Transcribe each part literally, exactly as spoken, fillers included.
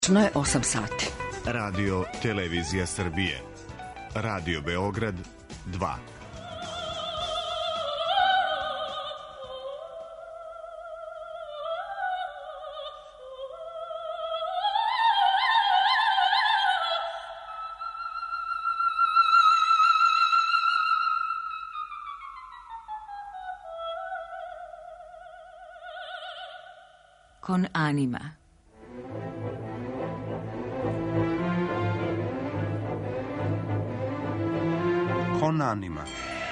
Tačno je osam sati. Radio Televizija Srbije. Radio Beograd dva. Con anima. Con anima.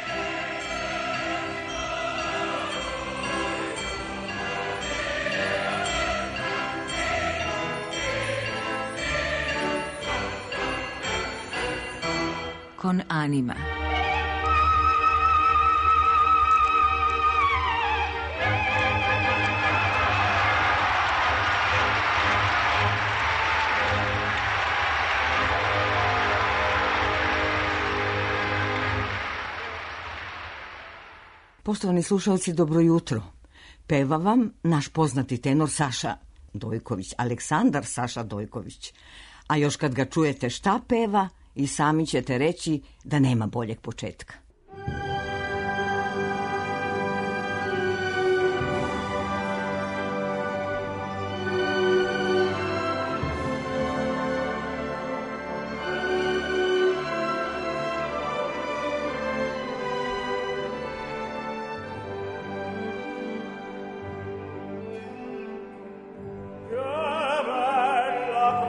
Con anima. Poštovani slušalci, dobro jutro. Peva vam naš poznati tenor Saša Dojković, Aleksandar Saša Dojković. A još kad ga čujete šta peva, i sami ćete reći da nema boljeg početka.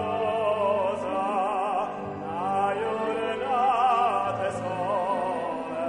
Cosa, na giornate sole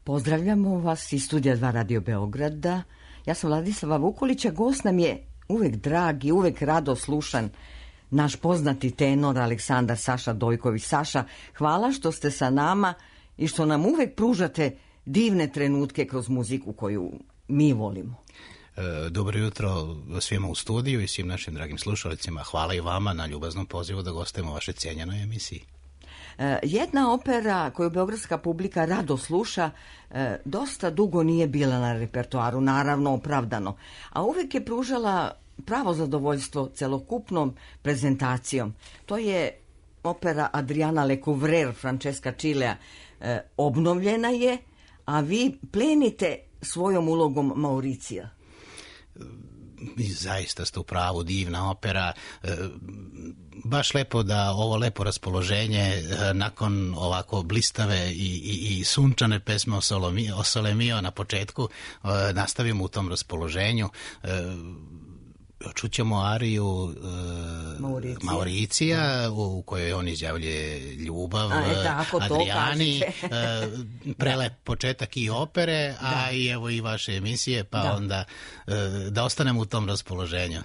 Pozdravljamo vas iz studija dva Radio Beograda. Ja sam Vladislava Vukulića, gost nam je uvek drag i uvek rado slušan naš poznati tenor Aleksandar Saša Dojković. Saša, hvala što ste sa nama i što nam uvek pružate divne trenutke kroz muziku koju mi volimo. Dobro jutro svima u studiju i svim našim dragim slušalicima. Hvala i vama na ljubaznom pozivu da gostujemo u vašoj cijenjenoj emisiji. Jedna opera koju beogradska publika rado sluša dosta dugo nije bila na repertoaru, naravno opravdano, a uvek je pružala pravo zadovoljstvo celokupnom prezentacijom. To je opera Adriana Lecouvreur Francesca Cilea. Obnovljena je, a vi plenite svojom ulogom Mauricija. I zaista ste u pravu, divna opera. Baš lepo da ovo lepo raspoloženje nakon ovako blistave i, i, i sunčane pesme o Sole Mio na početku nastavimo u tom raspoloženju. Čućemo ariju uh, Mauricija, Mauricija u kojoj on izjavljuje ljubav a, e, tako, Adriani, uh, prelep početak i opere, a da. I evo i vaše emisije, pa da. Onda uh, da ostanemo u tom raspoloženju.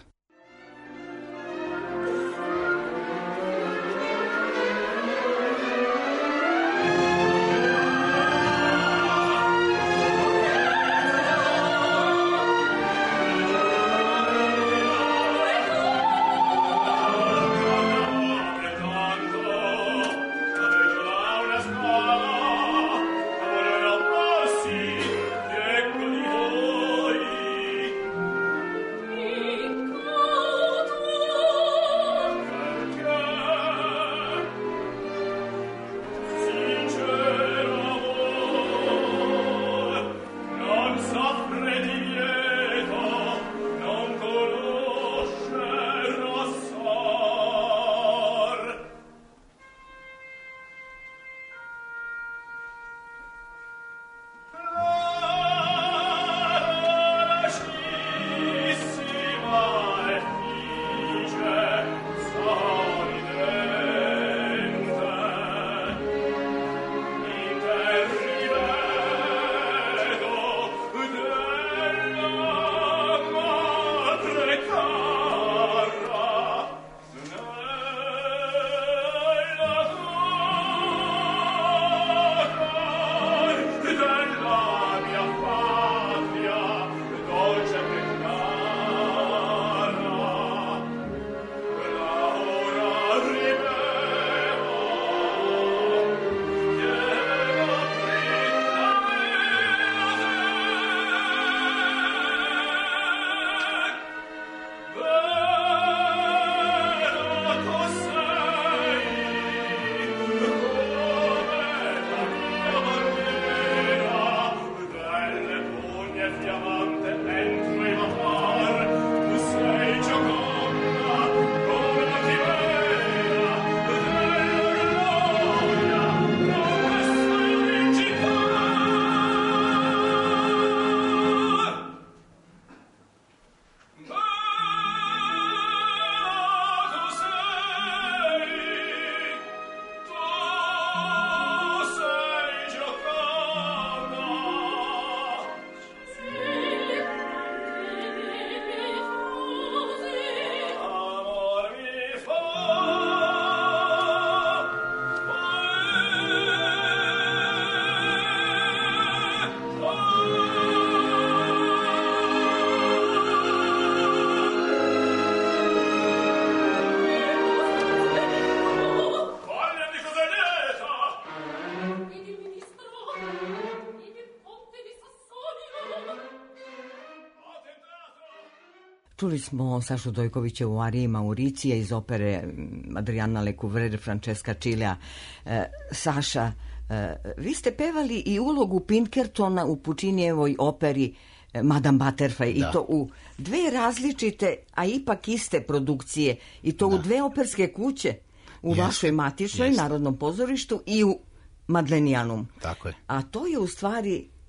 Čuli smo Sašu Dojkovića u ariji Mauricija iz opere Adriana Lecouvreur Francesca Cilea. E, Saša, e, vi ste pevali i ulogu Pinkertona u Puccinijevoj operi Madame Butterfly, da. I to u dve različite, a ipak iste produkcije, i to da. U dve operske kuće, u jest, vašoj matičnoj jest. Narodnom pozorištu i u Madlenijanum. Tako je. A to je u stvari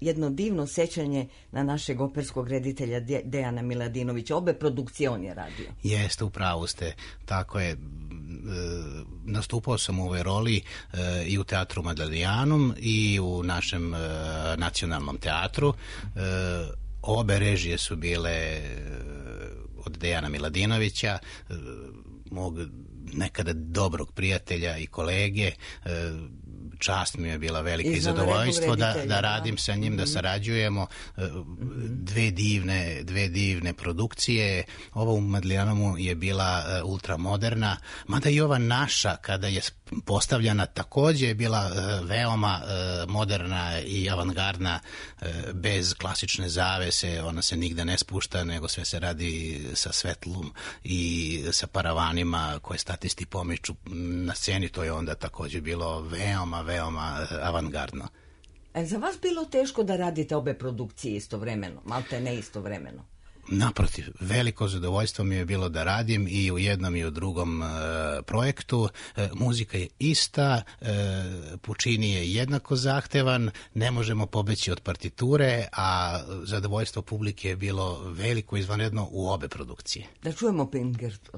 jedno divno sećanje na našeg operskog reditelja Dejana Miladinovića. Obe produkcije on je radio. Jeste, upravo ste. Tako je. E, nastupao sam u ovoj roli e, i u Teatru Madalijanum i u našem e, nacionalnom teatru. E, obe režije su bile e, od Dejana Miladinovića, e, mog nekada dobrog prijatelja i kolege. E, čast mi je bila velika i zadovoljstvo da, da radim sa njim, da sarađujemo. Dve divne, dve divne produkcije. Ova u Madlijanomu je bila ultramoderna, mada i ova naša, kada je postavljana, takođe je bila veoma moderna i avangardna, bez klasične zavese. Ona se nigde ne spušta, nego sve se radi sa svetlom i sa paravanima koje statisti pomiču na sceni. To je onda takođe bilo veoma, veoma avangardno. E, za vas bilo teško da radite obe produkcije istovremeno, malte ne istovremeno? Naprotiv, veliko zadovoljstvo mi je bilo da radim i u jednom i u drugom e, projektu. E, muzika je ista, e, Puccini je jednako zahtevan, ne možemo pobeći od partiture, a zadovoljstvo publike je bilo veliko, izvanredno u obe produkcije. Da čujemo Pinkerton.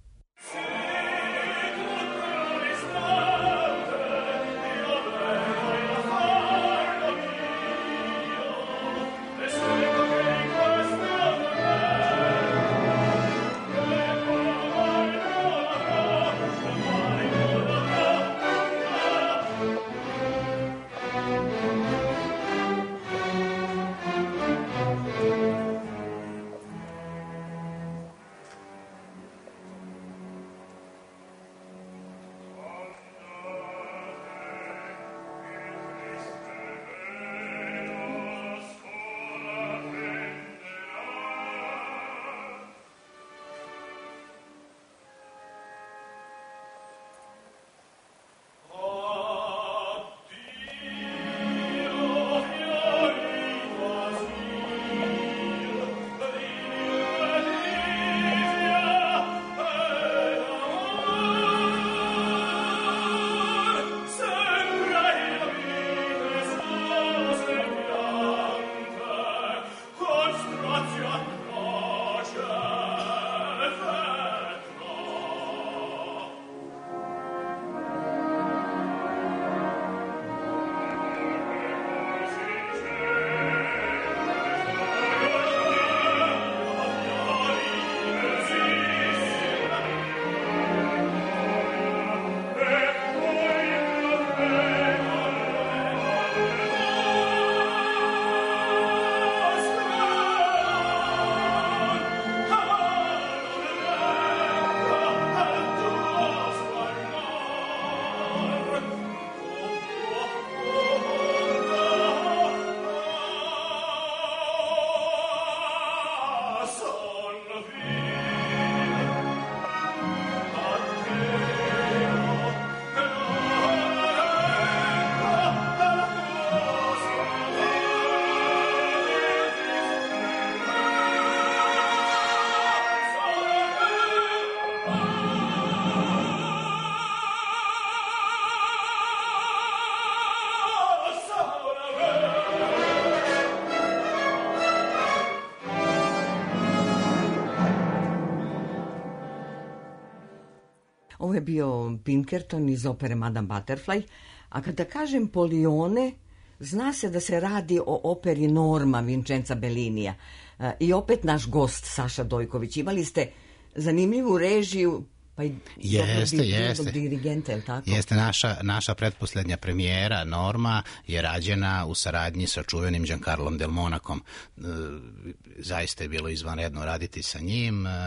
Ovo je bio Pinkerton iz opere Madame Butterfly, a kada kažem Polione, zna se da se radi o operi Norma Vincenza Bellinija. I opet naš gost Saša Dojković. Imali ste zanimljivu režiju, pa i jeste, dobrog, jeste. dobrog dirigenta, je li tako? Jeste, naša, naša pretposlednja premijera Norma je rađena u saradnji sa čuvenim Giancarlom Del Monacom. E, zaista je bilo izvanredno raditi sa njim. E,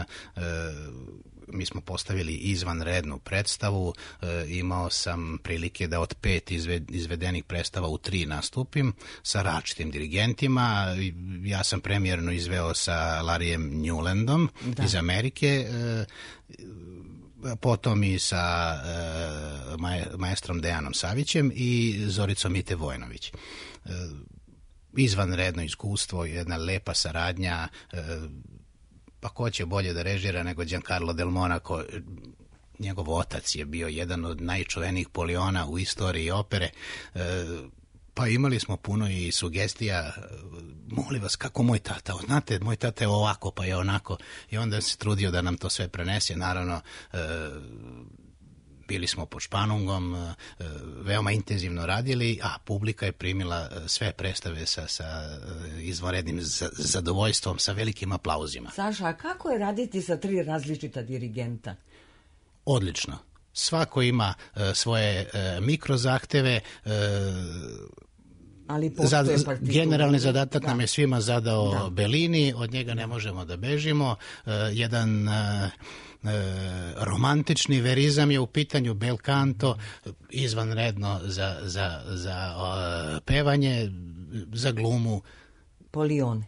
mi smo postavili izvanrednu predstavu. E, imao sam prilike da od pet izved, izvedenih predstava u tri nastupim sa različitim dirigentima. Ja sam premijerno izveo sa Larryjem Newlandom da. iz Amerike, e, potom i sa e, maestrom Dejanom Savićem i Zoricom Ite Vojnović. E, izvanredno iskustvo, jedna lepa saradnja. E, pa ko će bolje da režira nego Giancarlo Del Monaco. Njegov otac je bio jedan od najčuvenijih Poliona u istoriji opere. E, Pa imali smo puno i sugestija, molim vas, kako moj tata, znate, moj tata je ovako, pa je onako, i onda se trudio da nam to sve prenese, naravno, e, bili smo pod španungom, e, veoma intenzivno radili, a publika je primila sve predstave sa, sa izvanrednim zadovoljstvom, sa velikim aplauzima. Saša, a kako je raditi sa tri različita dirigenta? Odlično. Svako ima e, svoje e, mikrozahteve, e, ali za, generalni zadatak da. nam je svima zadao da. Bellini, od njega ne možemo da bežimo. E, jedan e, e, romantični verizam je u pitanju, bel canto, izvanredno za, za, za o, pevanje, za glumu. Polione.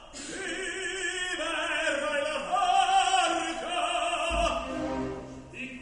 In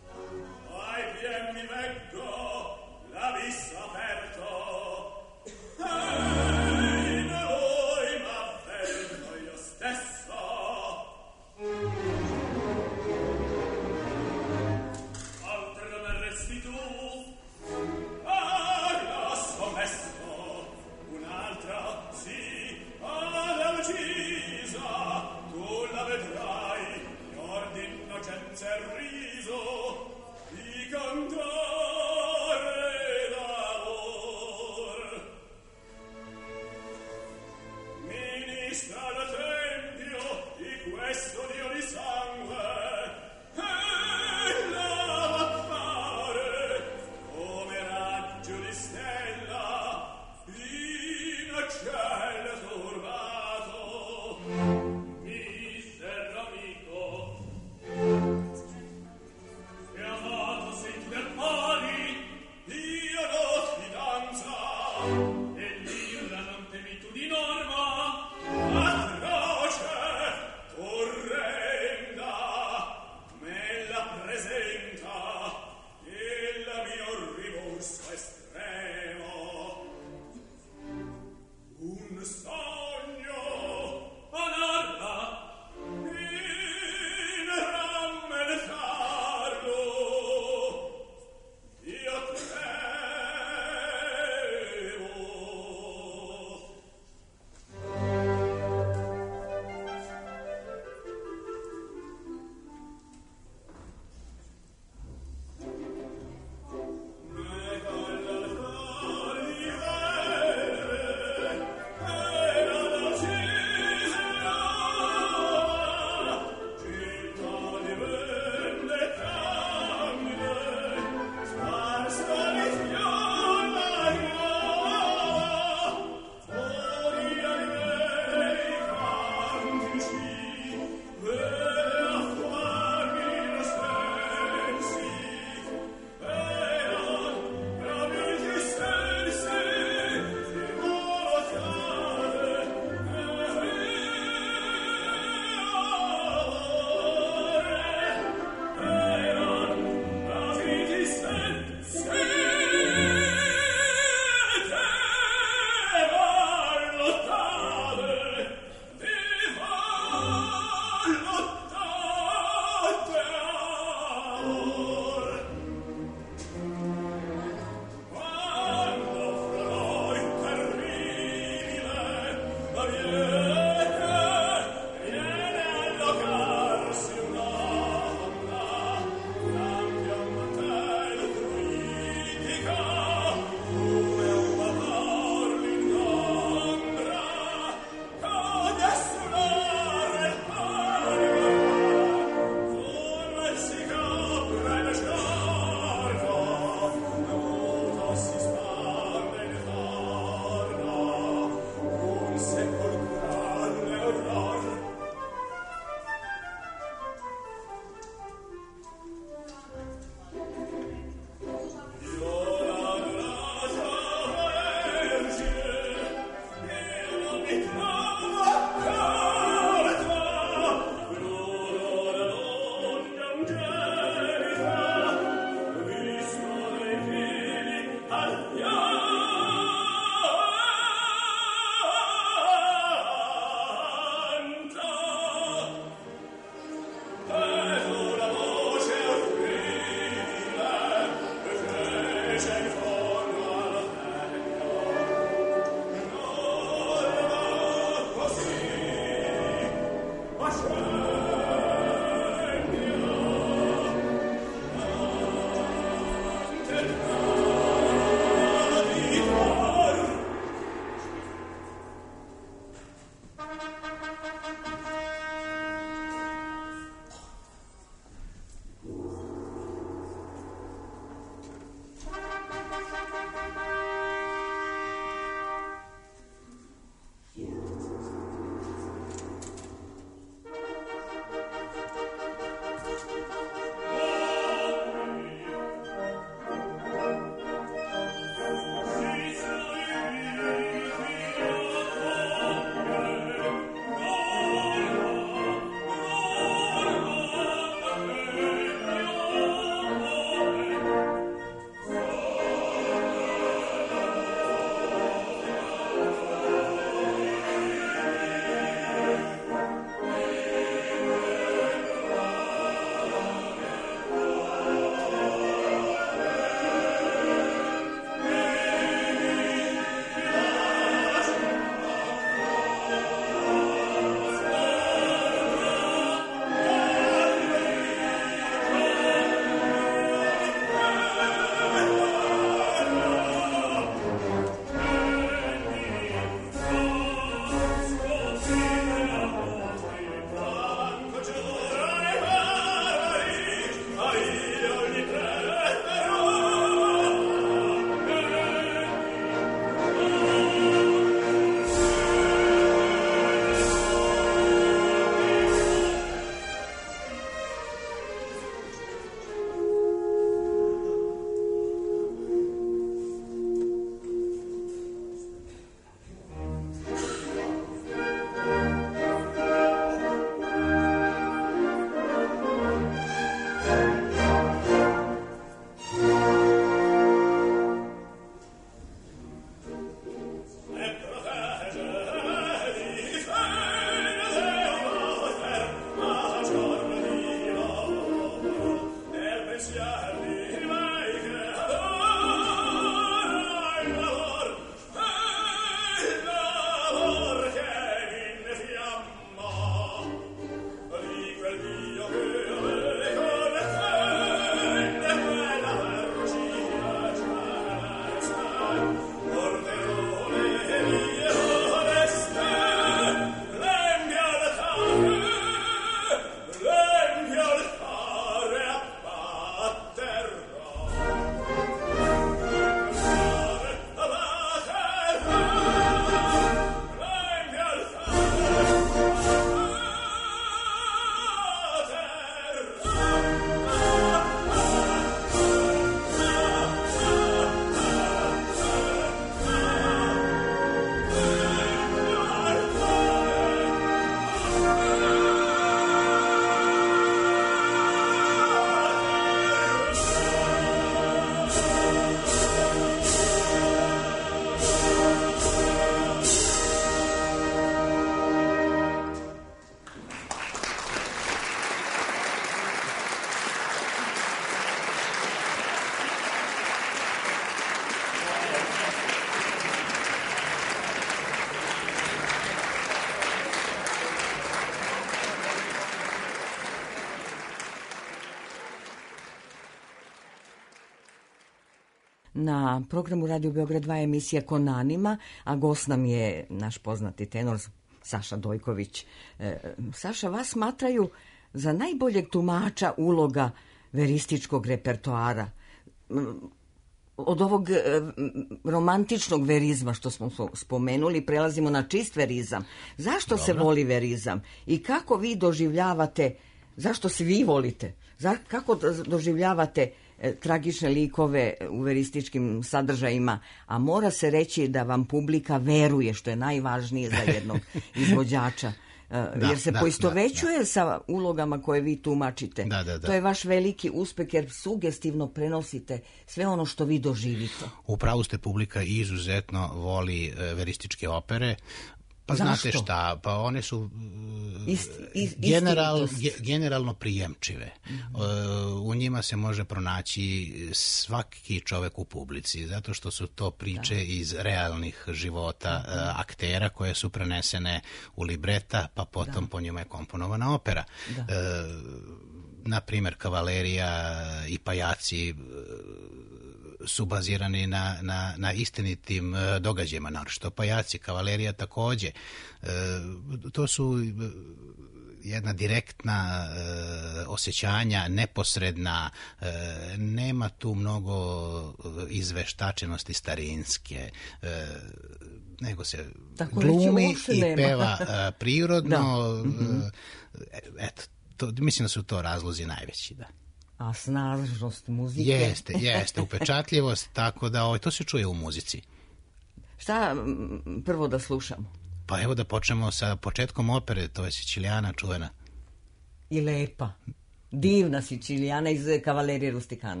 na programu Radio Beograd dva emisija Konanima, a gost nam je naš poznati tenor Saša Dojković. E, Saša, vas smatraju za najboljeg tumača uloga verističkog repertoara. Od ovog e, romantičnog verizma što smo spomenuli, prelazimo na čist verizam. Zašto Dobro. se voli verizam? I kako vi doživljavate, zašto se vi volite? Za, kako doživljavate e, tragične likove u verističkim sadržajima, a mora se reći da vam publika veruje, što je najvažnije za jednog izvođača. Da, jer se da, poistovećuje da, da. sa ulogama koje vi tumačite. Da, da, da. To je vaš veliki uspeh jer sugestivno prenosite sve ono što vi doživite. U pravu ste, publika izuzetno voli verističke opere. Pa Zašto? Znate šta, pa one su ist, ist, general, generalno prijemčive. Mm-hmm. U njima se može pronaći svaki čovek u publici, zato što su to priče da. iz realnih života mm-hmm. aktera koje su prenesene u libreta, pa potom da. po njima je komponovana opera. Da. E, na primjer, Kavalerija i Pajaci su bazirani na, na, na istinitim događajima, naročito Pajaci, Kavalerija takođe. E, to su jedna direktna e, osjećanja, neposredna, e, nema tu mnogo izveštačenosti starinske, e, nego se Tako glumi i nema. peva e, prirodno. Mm-hmm. E, eto, to, mislim da su to razlozi najveći, da. A snažnost muzike? Jeste, jeste, upečatljivost, tako da ovaj, to se čuje u muzici. Šta prvo da slušamo? Pa evo da počnemo sa početkom opere, to je Sicilijana čuvena. I lepa, divna Sicilijana iz Kavalerije Rustikana.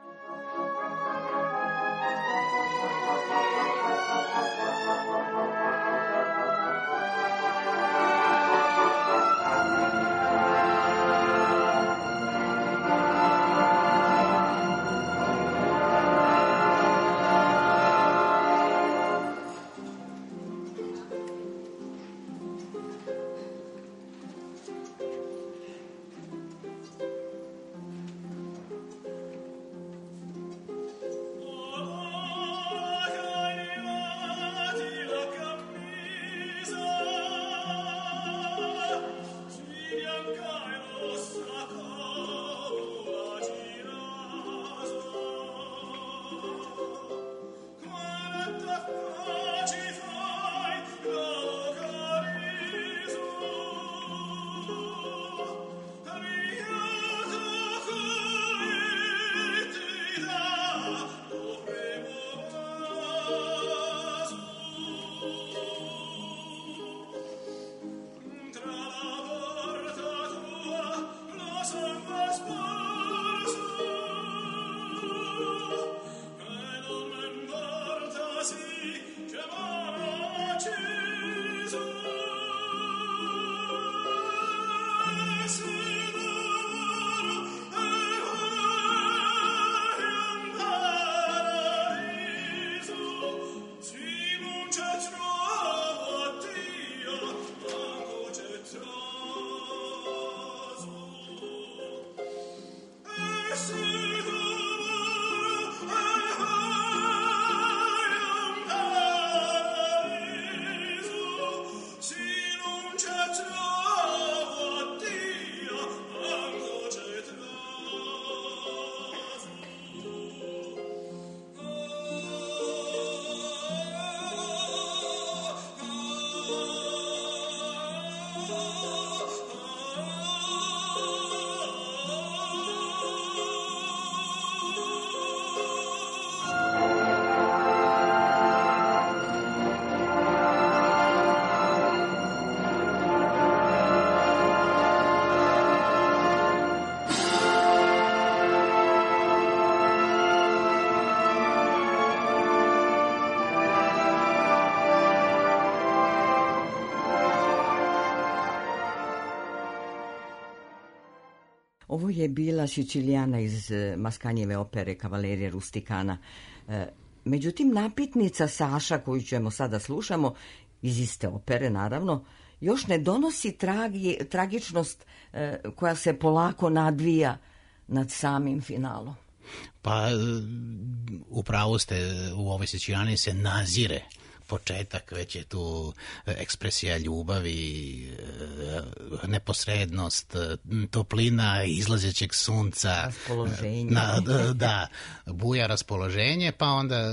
Ovo je bila Sicilijana iz Maskanjeve opere Kavalerije Rustikana. Međutim, napitnica Saša, koju ćemo sada slušamo, iz iste opere naravno, još ne donosi tragi, tragičnost koja se polako nadvija nad samim finalom. Pa upravo ste, u ovoj sećirani se nazire početak, već je tu ekspresija ljubavi, neposrednost, toplina izlazećeg sunca. Raspoloženje. Na, da, buja raspoloženje, pa onda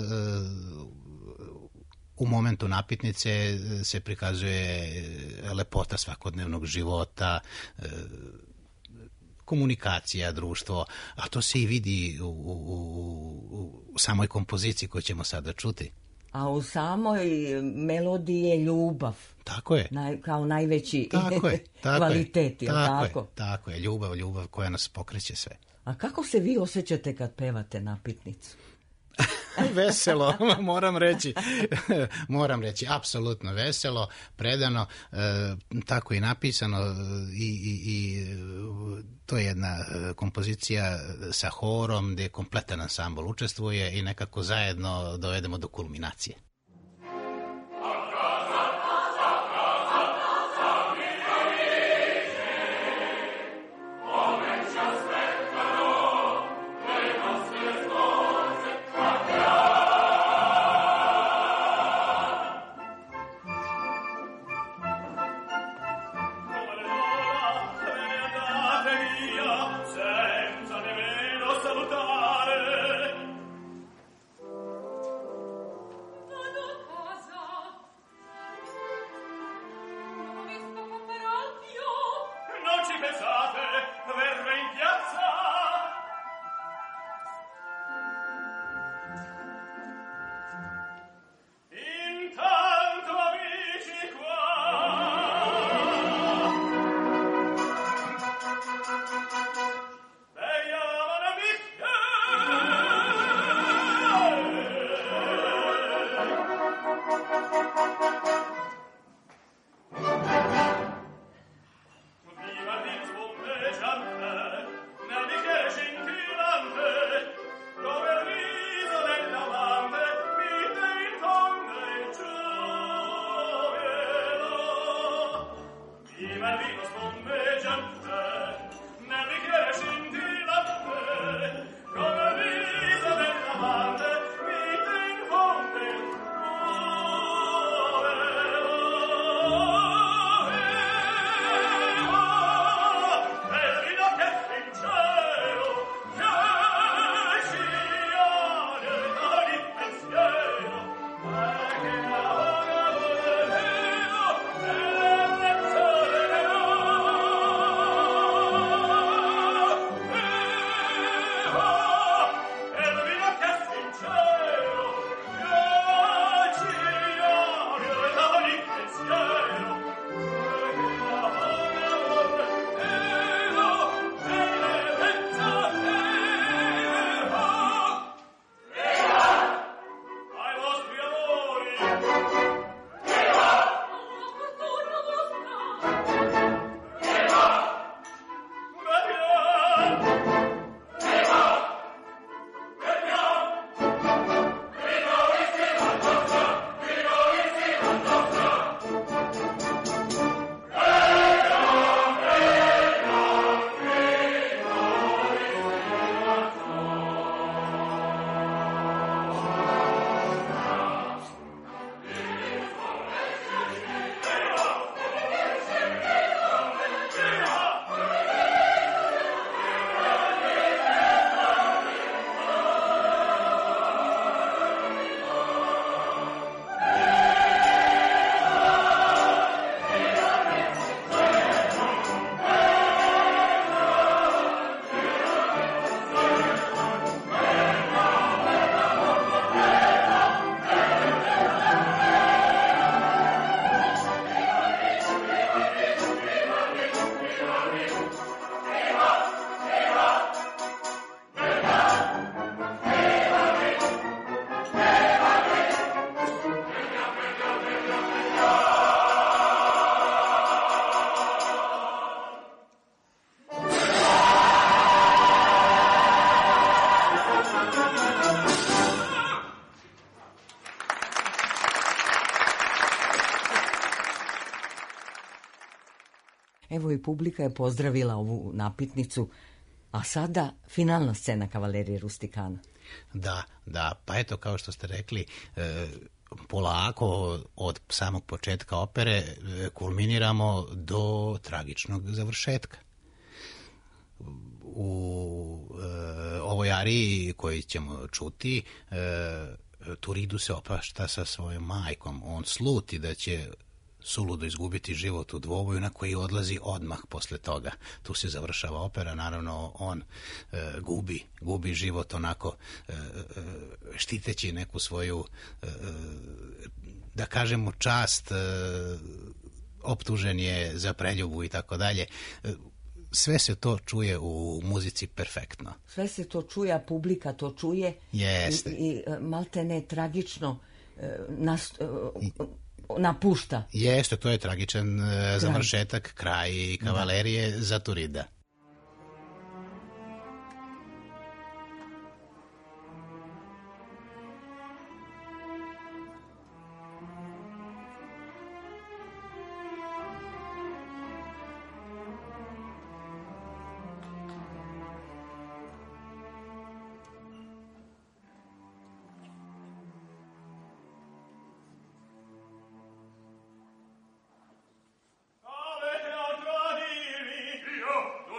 u momentu napitnice se prikazuje lepota svakodnevnog života, komunikacija, društvo, a to se i vidi u, u, u samoj kompoziciji koju ćemo sada čuti. A u samoj melodiji je ljubav. Tako je. Naj, kao najveći tako je, tako kvalitet, je, tako, tako? Je, tako je, ljubav, ljubav koja nas pokreće sve. A kako se vi osjećate kad pevate napitnicu? Veselo, moram reći, moram reći, apsolutno veselo, predano, e, tako i napisano i, i, i to je jedna kompozicija sa horom gdje kompletan ansambl učestvuje i nekako zajedno dovedemo do kulminacije. Evo i publika je pozdravila ovu napitnicu, A sada finalna scena Kavalerije Rustikana. Da, da, pa eto kao što ste rekli, e, polako od samog početka opere e, kulminiramo do tragičnog završetka. U e, ovoj ariji koji ćemo čuti, e, Turidu se oprašta sa svojom majkom. On sluti da će suludo izgubiti život u dvoboju, na koji odlazi odmah posle toga. Tu se završava opera, naravno on e, gubi, gubi život onako e, e, štiteći neku svoju, e, da kažemo, čast, e, optužen je za preljubu i tako dalje. Sve se to čuje u muzici perfektno. Sve se to čuje, a publika to čuje. Jeste. I, i malte ne tragično e, nas, e, napušta. Jeste, to je tragičan e, završetak, kraj Kavalerije da. Za Turida. Io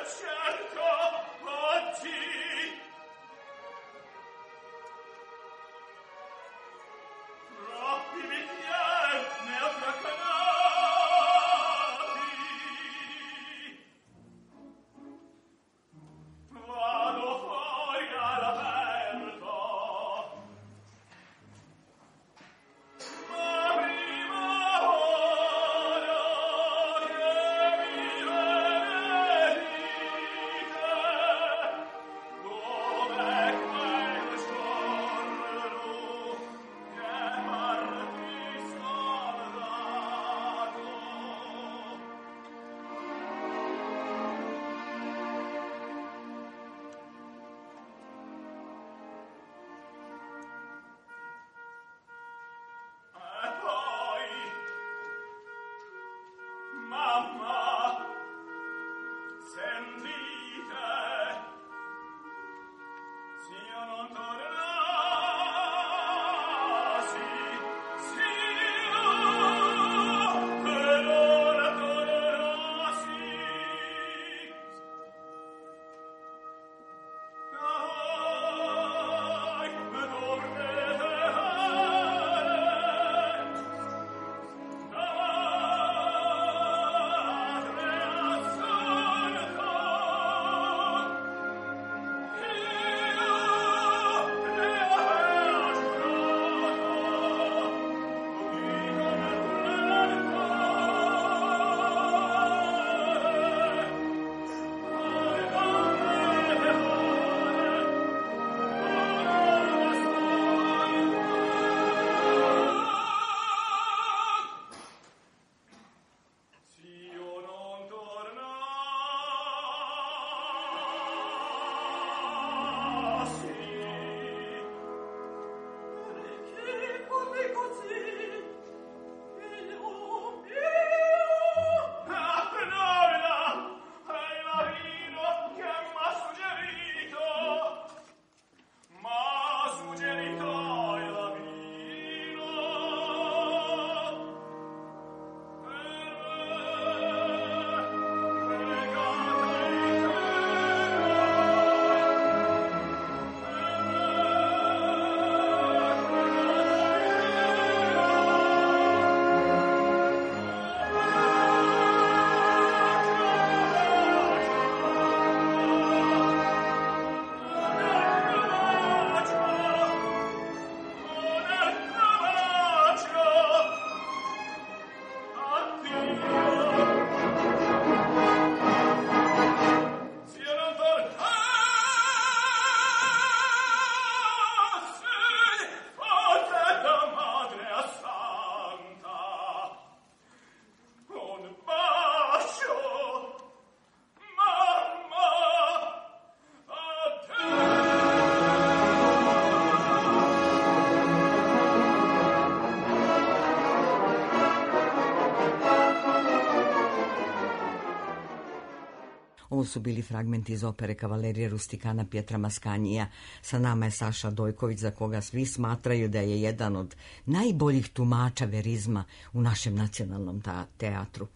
Ovo su bili fragmenti iz opere Kavalerije rustikana Pietra Maskanija. Sa nama je Saša Dojković, za koga svi smatraju da je jedan od najboljih tumača verizma u našem nacionalnom teatru.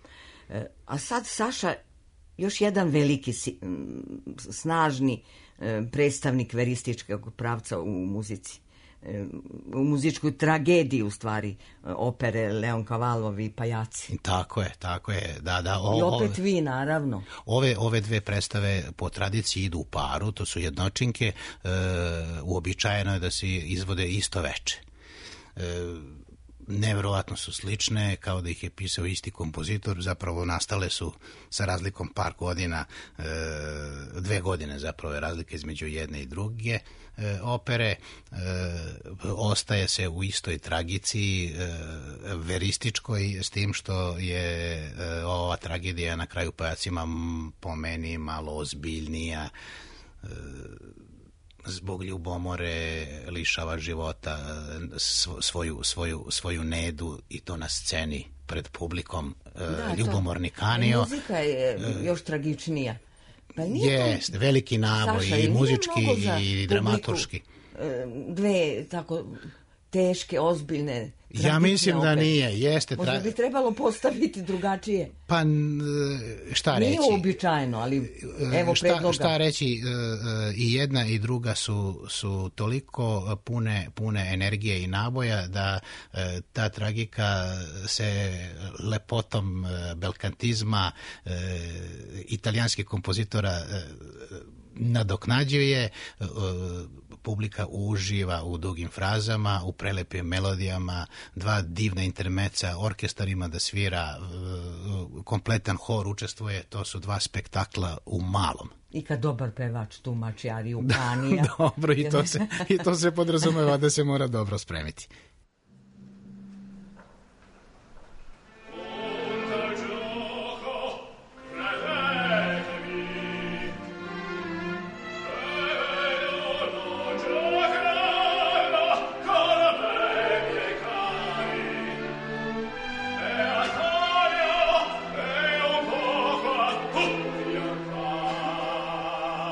A sad, Saša, još jedan veliki, snažni predstavnik verističkog pravca u muzici. U muzičku tragediju, u stvari, opere Leon Cavallovi i Pajaci. Tako je, tako je. Da, da, o, I opet vi, naravno. Ove, ove dve predstave po tradiciji idu u paru, to su jednočinke, e, uobičajeno je da se izvode isto veče. E, Neverovatno su slične, kao da ih je pisao isti kompozitor, zapravo nastale su sa razlikom par godina, e, dve godine zapravo je razlika između jedne i druge e, opere, e, ostaje se u istoj tragici, e, verističkoj, s tim što je e, ova tragedija na kraju Pajacima po meni malo ozbiljnija, e, zbog ljubomore lišava života svoju, svoju, svoju Nedu, i to na sceni pred publikom. Da, ljubomorni Kanio. Muzika je još tragičnija. Pa Jest, to... veliki naboj, Saša, i muzički i dramaturški. Dve tako teške, ozbiljne Ja mislim da nije, jeste. Možda tra... bi trebalo postaviti drugačije. Pa šta reći? Nije uobičajeno, ali evo šta, predloga. Šta reći, i jedna i druga su, su toliko pune, pune energije i naboja da ta tragika se lepotom belkantizma italijanskih kompozitora nadoknađuje, publika uživa u dugim frazama, u prelepim melodijama, dva divna intermeca, orkestar ima da svira, kompletan hor učestvuje, to su dva spektakla u malom. I kad dobar pevač tumači ariju Kanija. Dobro, i to, se, i to se podrazumeva da se mora dobro spremiti.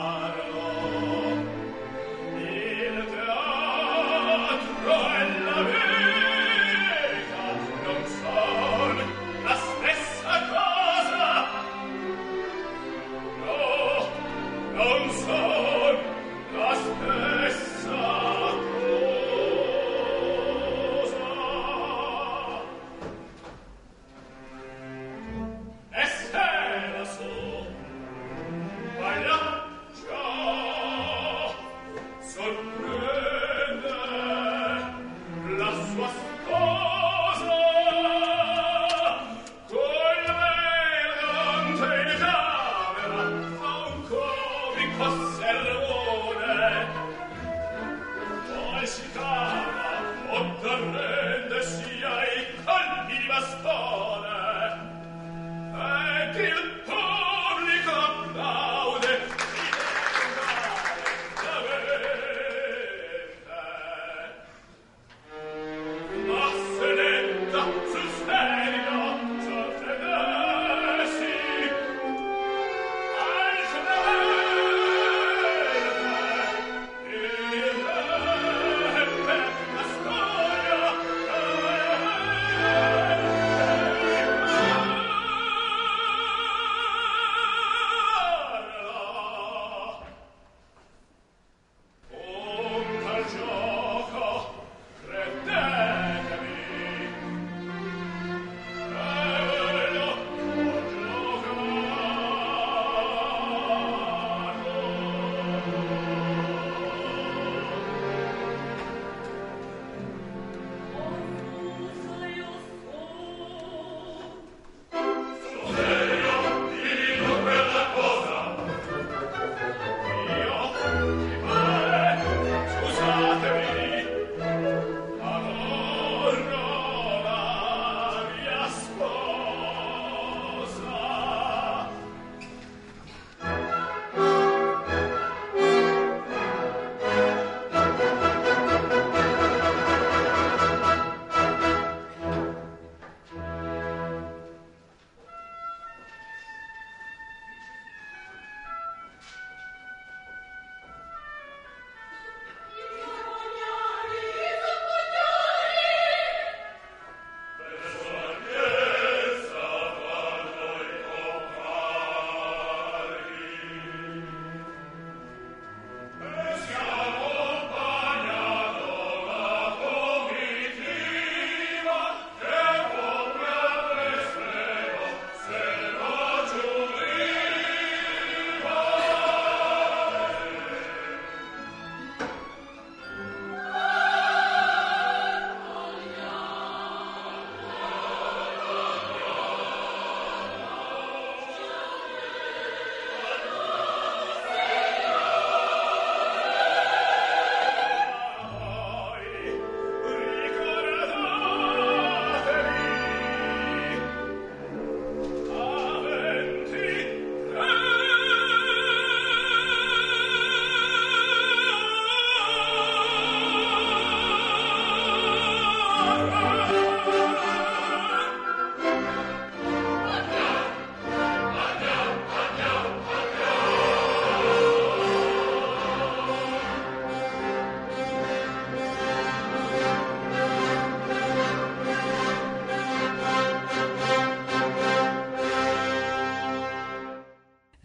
La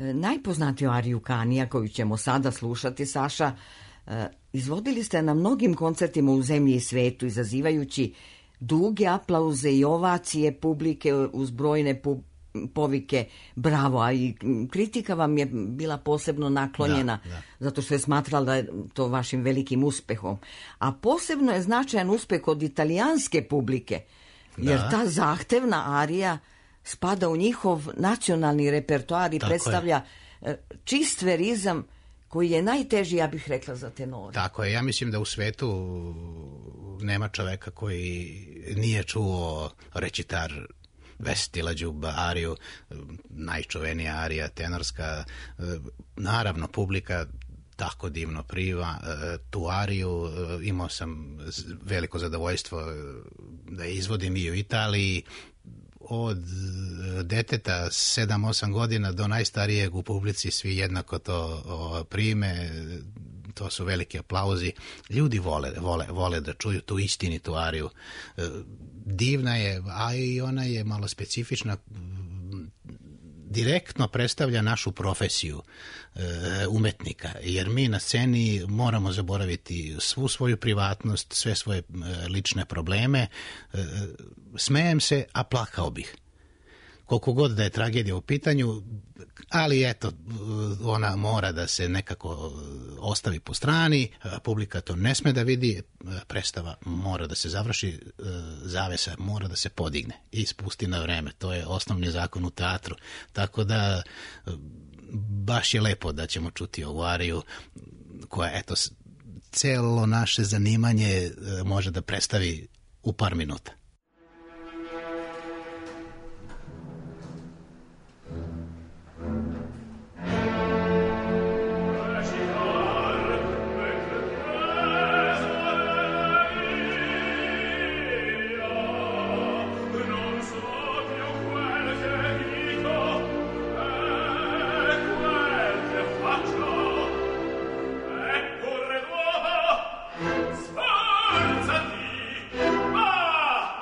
Najpoznatiju ariju Kanija, koju ćemo sada slušati, Saša, izvodili ste na mnogim koncertima u zemlji i svetu, izazivajući duge aplauze i ovacije publike uz brojne pu- povike bravo, a i kritika vam je bila posebno naklonjena, da, da. Zato što je smatrala da je to vašim velikim uspehom. A posebno je značajan uspeh od italijanske publike, jer da. Ta zahtevna arija spada u njihov nacionalni repertoar i tako predstavlja je. Čist verizam koji je najteži, ja bih rekla, za tenore. Tako je, ja mislim da u svetu nema čoveka koji nije čuo recitar Vesitila Đuba ariju, najčuvenija arija tenorska. Naravno, publika tako divno priva tu ariju. Imao sam veliko zadovoljstvo da je izvodim i u Italiji. Od deteta sedam osam godina do najstarijeg u publici svi jednako to o, prime, to su veliki aplauzi. Ljudi vole, vole, vole da čuju tu istinitu ariju. E, divna je, a i ona je malo specifična, direktno predstavlja našu profesiju e, umetnika, jer mi na sceni moramo zaboraviti svu svoju privatnost, sve svoje e, lične probleme. E, smejem se, a plakao bih. Koliko god da je tragedija u pitanju, ali eto, ona mora da se nekako ostavi po strani, publika to ne sme da vidi, predstava mora da se završi, zavesa mora da se podigne i spusti na vreme. To je osnovni zakon u teatru. Tako da baš je lepo da ćemo čuti ovu ariju koja, eto, celo naše zanimanje može da predstavi u par minuta. Sforzati! Ah!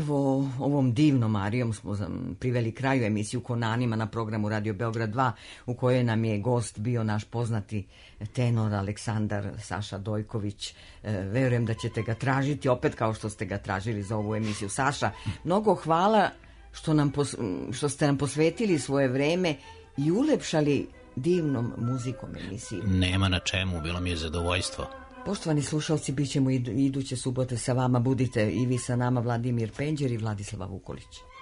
Evo, ovom divnom arijom smo priveli kraju emisiju Konanima na programu Radio Beograd dva, u kojoj nam je gost bio naš poznati tenor Aleksandar Saša Dojković. E, verujem da ćete ga tražiti opet kao što ste ga tražili za ovu emisiju. Saša, mnogo hvala što, nam pos, što ste nam posvetili svoje vreme i ulepšali divnom muzikom emisiju. Nema na čemu, bilo mi je zadovoljstvo. Poštovani slušalci, bit ćemo iduće subote sa vama. Budite i vi sa nama, Vladimir Penđer i Vladislava Vukolić.